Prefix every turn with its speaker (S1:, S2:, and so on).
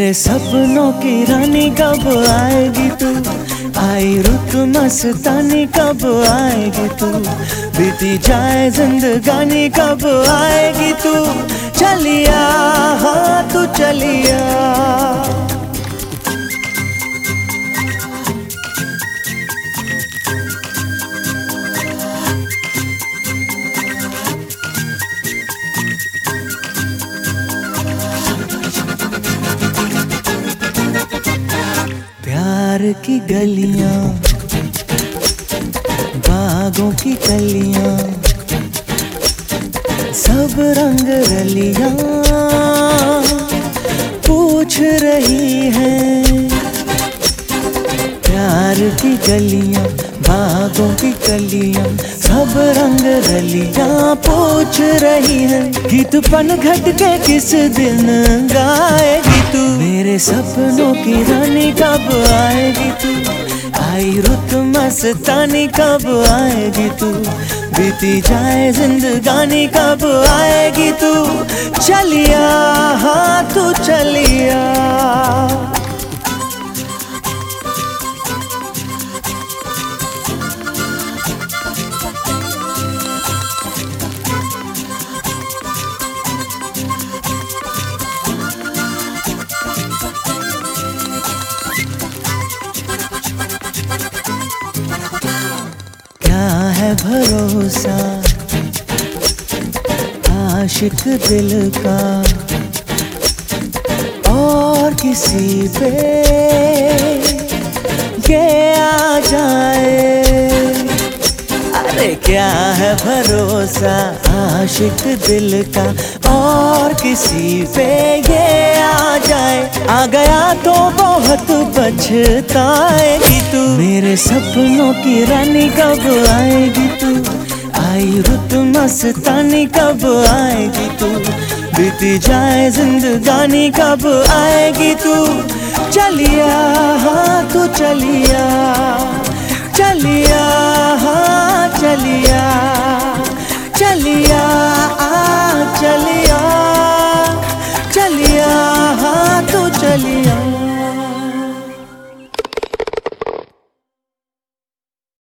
S1: मेरे सपनों की रानी कब आएगी तू, आई रुत मस्तानी कब आएगी तू, बीती जाए जिंदगानी कब आएगी तू, चलिया हाँ तू चलिया। प्यार की गलियां, बागों की कलियां, सब रंग रलियां पूछ रही हैं। प्यार की गलियां, बागों की कलियां, सब रंग रलियां पूछ रही हैं। गीत पन घट के किस दिन गाएगी तू, मेरे सपनों की रानी कब आएगी तू, आई रुत मस्तानी कब आएगी तू, बीती जाए जिंदगानी कब आएगी तू, चलिया हाँ तू चलिया। क्या है भरोसा आशिक दिल का और किसी पे ये आ जाए। अरे क्या है भरोसा आशिक दिल का और किसी पे ये आ जाए, आ गया तो बहुत पछताएगी तू, मेरे सपनों की रानी कब आएगी तू, आई रुत मस्तानी कब आएगी तू, बीती जाए जिंदगानी कब आएगी तू, चलिया हाँ तू चलिया, चलिया हाँ चलिया, चलिया